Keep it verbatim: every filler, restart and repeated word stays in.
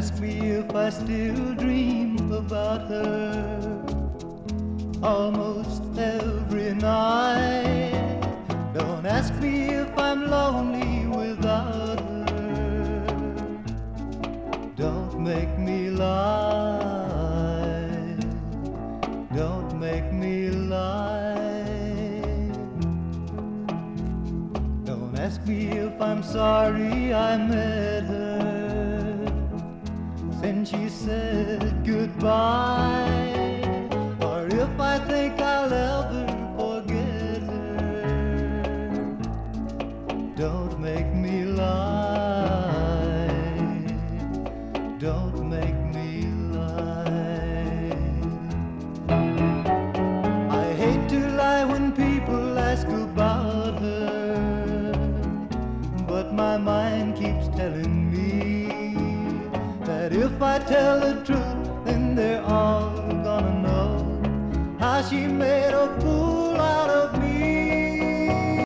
ask me if I still dream about her almost every night. Don't ask me if I'm lonely without her. Don't make me lie. Don't make me lie. Don't ask me if I'm sorry I met her since she said goodbye, or if I think I'll ever forget her. Don't make me lie. Don't make me lie. I hate to lie when people ask about her, but my mind keeps telling me that if I tell the truth, then they're all gonna know how she made a fool